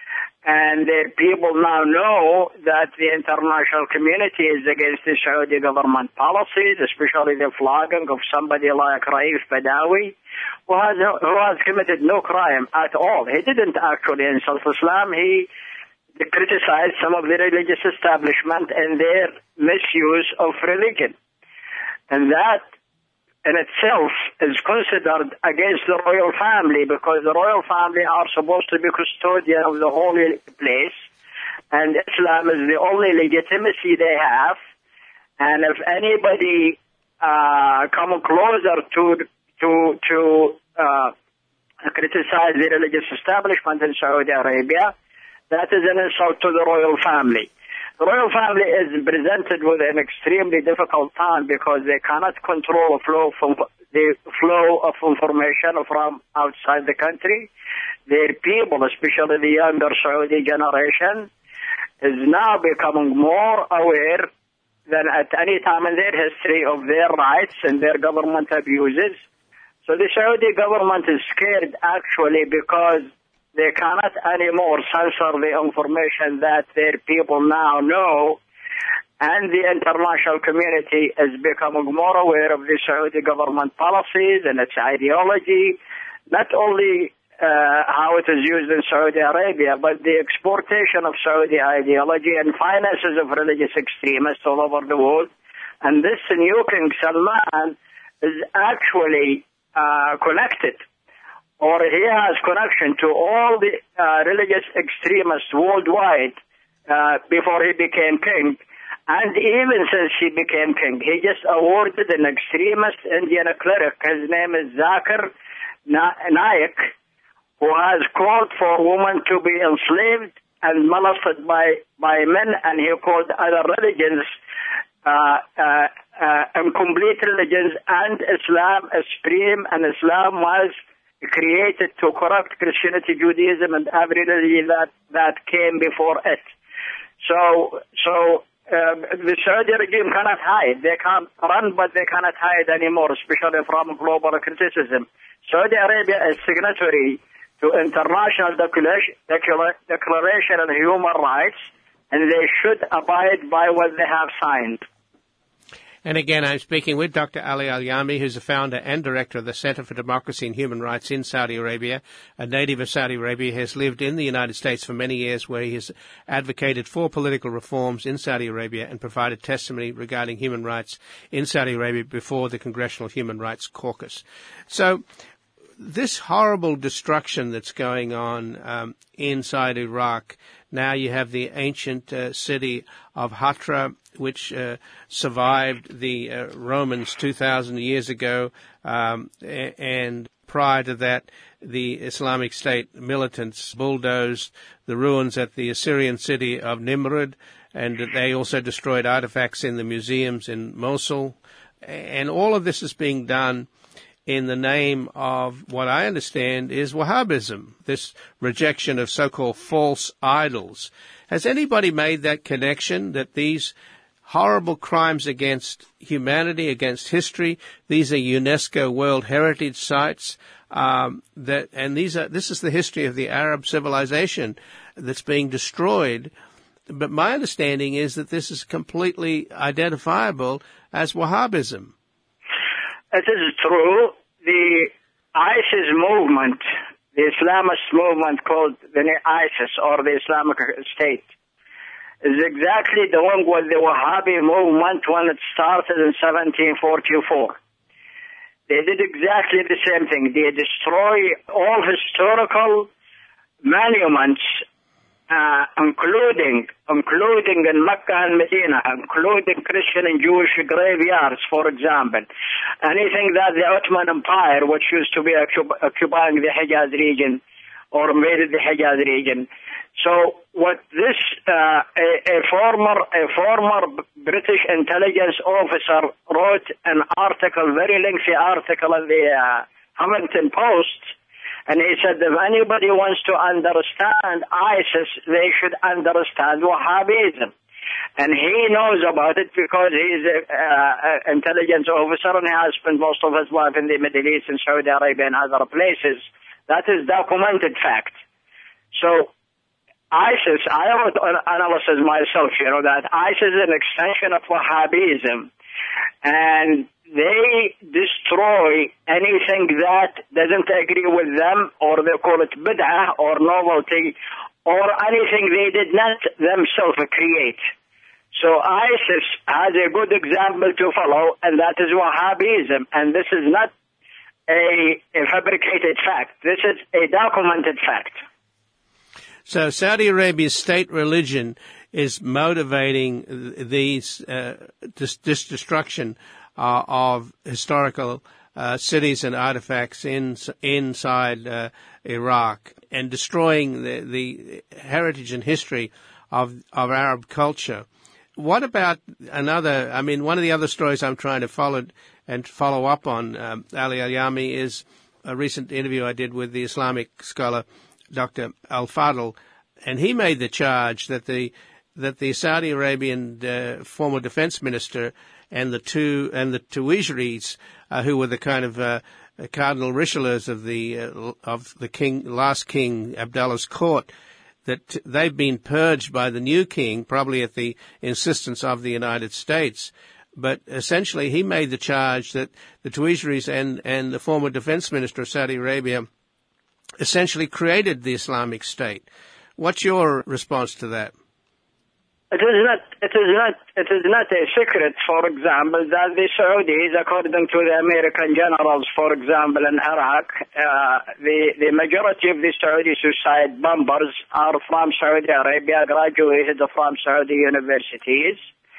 and their people now know that the international community is against the Saudi government policies, especially the flogging of somebody like Raif Badawi, who has, who has committed no crime at all. He didn't actually insult Islam. He criticized some of the religious establishment and their misuse of religion. And that in itself is considered against the royal family, because the royal family are supposed to be custodian of the holy place, and Islam is the only legitimacy they have. And if anybody uh, come closer to to to uh, criticize the religious establishment in Saudi Arabia, that is an insult to the royal family. The royal family is presented with an extremely difficult time because they cannot control the flow, from, the flow of information from outside the country. Their people, especially the younger Saudi generation, is now becoming more aware than at any time in their history of their rights and their government abuses. So the Saudi government is scared actually because they cannot anymore censor the information that their people now know, and the international community is becoming more aware of the Saudi government policies and its ideology, not only uh, how it is used in Saudi Arabia, but the exportation of Saudi ideology and finances of religious extremists all over the world. And this new King Salman is actually uh, connected, or he has connection to all the uh, religious extremists worldwide uh, before he became king. And even since he became king, he just awarded an extremist Indian cleric, his name is Zakir Naik, who has called for women to be enslaved and molested by, by men, and he called other religions uh, uh, uh, incomplete religions, and Islam is supreme, and Islam was created to corrupt Christianity, Judaism, and every religion that, that came before it. So, so um, the Saudi regime cannot hide. They can't run, but they cannot hide anymore, especially from global criticism. Saudi Arabia is signatory to international declaration, declaration on human rights, and they should abide by what they have signed. And again, I'm speaking with Doctor Ali Al-Yami, who's the founder and director of the Center for Democracy and Human Rights in Saudi Arabia. A native of Saudi Arabia, has lived in the United States for many years, where he has advocated for political reforms in Saudi Arabia and provided testimony regarding human rights in Saudi Arabia before the Congressional Human Rights Caucus. So this horrible destruction that's going on um, inside Iraq, now you have the ancient uh, city of Hatra, which uh, survived the uh, Romans two thousand years ago, um, and prior to that, the Islamic State militants bulldozed the ruins at the Assyrian city of Nimrud, and they also destroyed artifacts in the museums in Mosul. And all of this is being done in the name of what I understand is Wahhabism, this rejection of so-called false idols. Has anybody made that connection, that these horrible crimes against humanity, against history, these are UNESCO World Heritage Sites, um, that, and these are, this is the history of the Arab civilization that's being destroyed. But my understanding is that this is completely identifiable as Wahhabism. It is true. The ISIS movement, the Islamist movement called the ISIS, or the Islamic State, is exactly doing what the Wahhabi movement when it started in seventeen forty-four. They did exactly the same thing. They destroy all historical monuments, uh, including including in Mecca and Medina, including Christian and Jewish graveyards, for example. Anything that the Ottoman Empire, which used to be occupying the Hijaz region, or invaded the Hijaz region. So what this uh, a, a former a former British intelligence officer wrote an article, very lengthy article in the uh, Huffington Post, and he said if anybody wants to understand ISIS, they should understand Wahhabism. And he knows about it because he's an uh, intelligence officer and he has spent most of his life in the Middle East and Saudi Arabia and other places. That is documented fact. So ISIS, I wrote an analysis myself, you know, that ISIS is an extension of Wahhabism. And they destroy anything that doesn't agree with them, or they call it bid'ah or novelty, or anything they did not themselves create. So ISIS has a good example to follow, and that is Wahhabism. And this is not a, a fabricated fact. This is a documented fact. So Saudi Arabia's state religion is motivating these uh, this, this destruction uh, of historical uh, cities and artifacts in, inside uh, Iraq, and destroying the, the heritage and history of of Arab culture. What about another? I mean, one of the other stories I'm trying to follow and follow up on, um, Ali Al-Yami, is a recent interview I did with the Islamic scholar Doctor Al-Fadl, and he made the charge that the that the Saudi Arabian uh, former defense minister and the two and the Tuiseries, uh, who were the kind of uh, Cardinal Richelieus of the uh, of the king, last king Abdallah's court, that they've been purged by the new king, probably at the insistence of the United States. But essentially, he made the charge that the Tuiseries and and the former defense minister of Saudi Arabia essentially created the Islamic State. What's your response to that? It is not. It is not. It is not a secret, for example, that the Saudis, according to the American generals, for example, in Iraq, uh, the the majority of the Saudi suicide bombers are from Saudi Arabia, graduated from Saudi universities.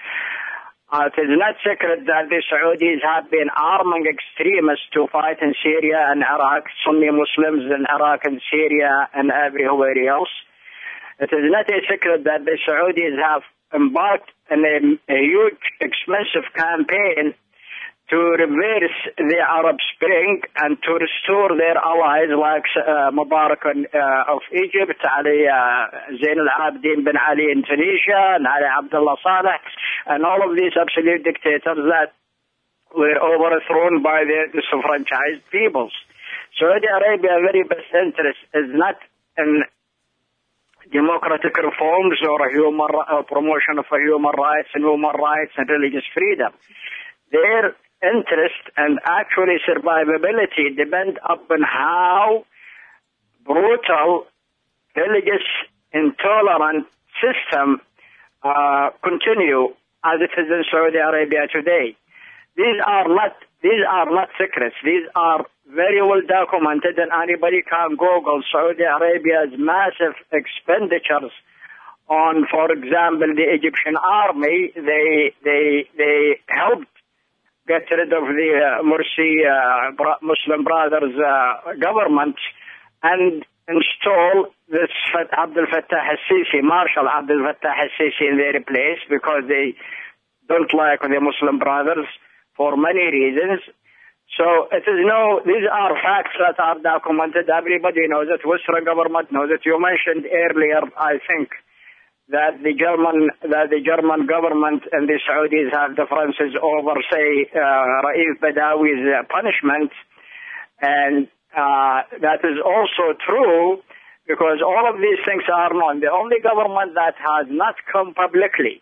Uh, it is not secret that the Saudis have been arming extremists to fight in Syria and Iraq, Sunni Muslims in Iraq and Syria and everywhere else. It is not a secret that the Saudis have embarked in a, a huge, expensive campaign to reverse the Arab Spring and to restore their allies like uh, Mubarak uh, of Egypt, Ali uh, Zain al-Abidin bin Ali in Tunisia, and Ali Abdullah Saleh, and all of these absolute dictators that were overthrown by the disenfranchised peoples. Saudi Arabia, very best interest is not in democratic reforms or human or promotion of human rights and human rights and religious freedom. Their interest and actually survivability depend upon how brutal, religious, intolerant system uh, continue as it is in Saudi Arabia today. These are not these are not secrets. These are very well documented, and anybody can Google Saudi Arabia's massive expenditures on, for example, the Egyptian army. They they they helped get rid of the uh, Morsi uh, Muslim Brothers uh, government and install this Abdel Fattah al-Sisi, Marshal Abdel Fattah al-Sisi in their place because they don't like the Muslim Brothers for many reasons. So it is no, these are facts that are documented. Everybody knows it. Western government knows it. You mentioned earlier, I think, that the German that the German government and the Saudis have differences over, say, uh, Raif Badawi's uh, punishment, and uh, that is also true because all of these things are known. The only government that has not come publicly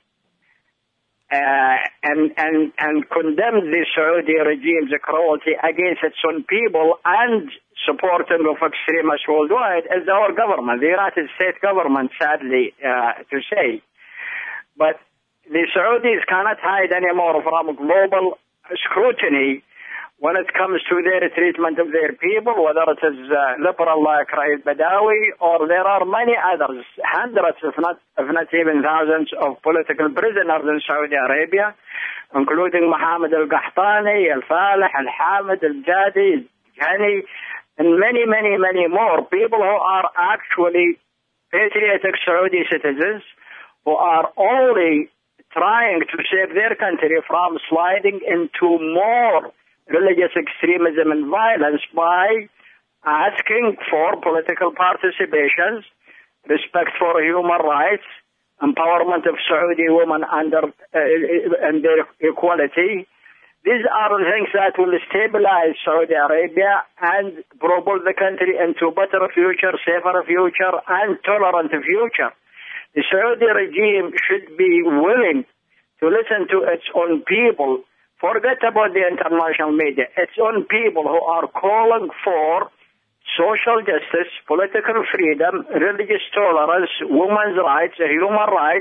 uh, and and and condemned the Saudi regime's cruelty against its own people and supporting of extremists worldwide is our government, the United States government, sadly uh, to say. But the Saudis cannot hide anymore from global scrutiny when it comes to their treatment of their people, whether it is uh, liberal like Raif Badawi, or there are many others, hundreds, if not, if not even thousands of political prisoners in Saudi Arabia, including Mohammed al-Qahtani, al-Falih, al-Hamid, al-Jadi, al-Jani, and many, many, many more people who are actually patriotic Saudi citizens who are only trying to save their country from sliding into more religious extremism and violence by asking for political participations, respect for human rights, empowerment of Saudi women under uh, and their equality. These are the things that will stabilize Saudi Arabia and propel the country into a better future, safer future, and tolerant future. The Saudi regime should be willing to listen to its own people. Forget about the international media. Its own people who are calling for social justice, political freedom, religious tolerance, women's rights, human rights,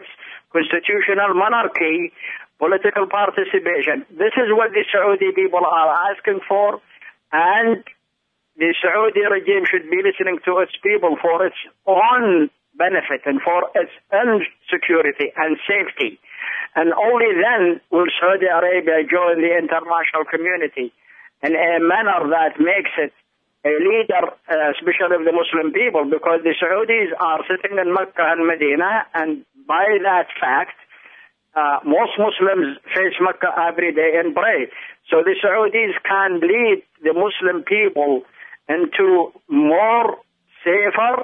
constitutional monarchy, political participation. This is what the Saudi people are asking for, and the Saudi regime should be listening to its people for its own benefit and for its own security and safety. And only then will Saudi Arabia join the international community in a manner that makes it a leader, uh, especially of the Muslim people, because the Saudis are sitting in Mecca and Medina, and by that fact, uh, most Muslims face Mecca every day and pray. So the Saudis can lead the Muslim people into more safer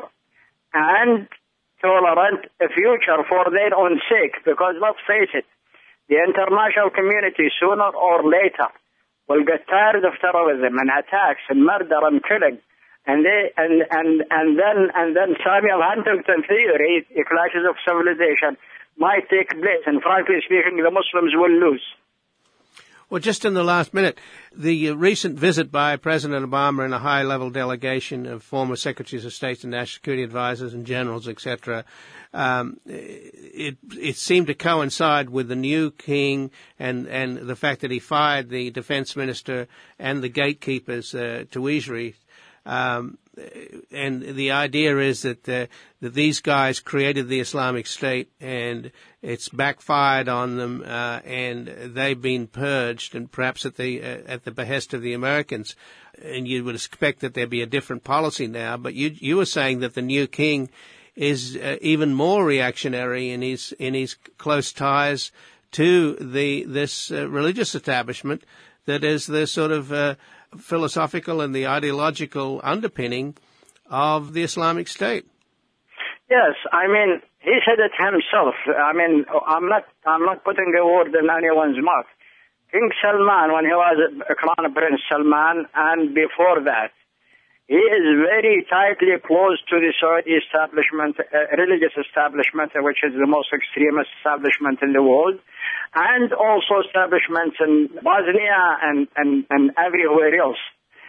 and tolerant a future for their own sake, because let's face it, the international community sooner or later will get tired of terrorism and attacks and murder and killing, and they and and and then and then Samuel Huntington theory, the clashes of civilization, might take place, and frankly speaking, the Muslims will lose. Well, just in the last minute, the uh, recent visit by President Obama and a high-level delegation of former secretaries of state and national security advisors and generals, et cetera, um, it, it seemed to coincide with the new king and, and the fact that he fired the defense minister and the gatekeepers, uh, Tuishri. Um, and the idea is that, uh, that these guys created the Islamic State, and it's backfired on them, uh, and they've been purged, and perhaps at the uh, at the behest of the Americans. And you would expect that there'd be a different policy now. But you you were saying that the new king is uh, even more reactionary in his in his close ties to the this uh, religious establishment that is the sort of uh, philosophical and the ideological underpinning of the Islamic State. Yes, I mean, he said it himself. I mean, I'm not I'm not putting a word in anyone's mouth. King Salman, when he was Crown Prince Salman, and before that, he is very tightly close to the Saudi establishment, uh, religious establishment, which is the most extremist establishment in the world, and also establishments in Bosnia and, and, and everywhere else.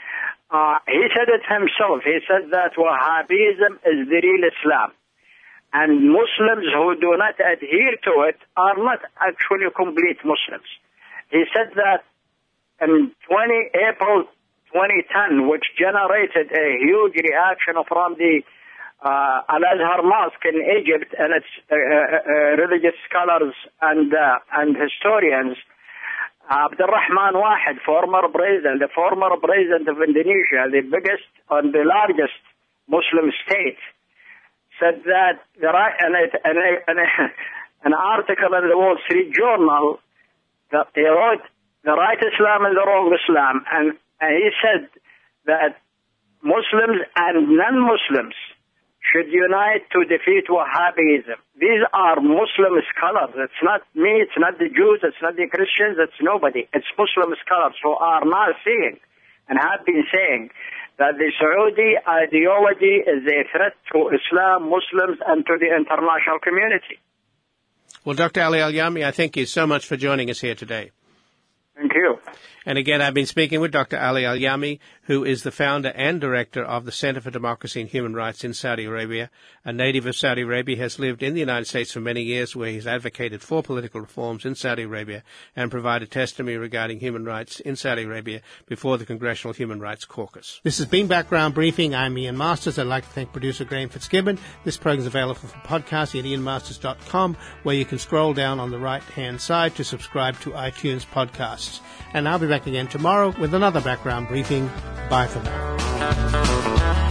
Uh, he said it himself. He said that Wahhabism is the real Islam. And Muslims who do not adhere to it are not actually complete Muslims. He said that in April twenty ten, which generated a huge reaction from the uh, Al-Azhar Mosque in Egypt and its uh, uh, religious scholars and uh, and historians. Abdurrahman Wahid, former president, the former president of Indonesia, the biggest and the largest Muslim state, said that the right, and an, an, an article in the Wall Street Journal that he wrote, the right Islam and the wrong Islam, and, and he said that Muslims and non-Muslims should unite to defeat Wahhabism. These are Muslim scholars. It's not me, it's not the Jews, it's not the Christians, it's nobody. It's Muslim scholars who are now saying and have been saying that the Saudi ideology is a threat to Islam, Muslims, and to the international community. Well, Doctor Ali Al-Yami, I thank you so much for joining us here today. Thank you. And again, I've been speaking with Doctor Ali Al-Yami, who is the founder and director of the Center for Democracy and Human Rights in Saudi Arabia. A native of Saudi Arabia, has lived in the United States for many years, where he's advocated for political reforms in Saudi Arabia and provided testimony regarding human rights in Saudi Arabia before the Congressional Human Rights Caucus. This has been Background Briefing. I'm Ian Masters. I'd like to thank producer Graham Fitzgibbon. This program is available for podcast at ian masters dot com, where you can scroll down on the right-hand side to subscribe to iTunes podcasts. And I'll be back again tomorrow with another Background Briefing. Bye for now.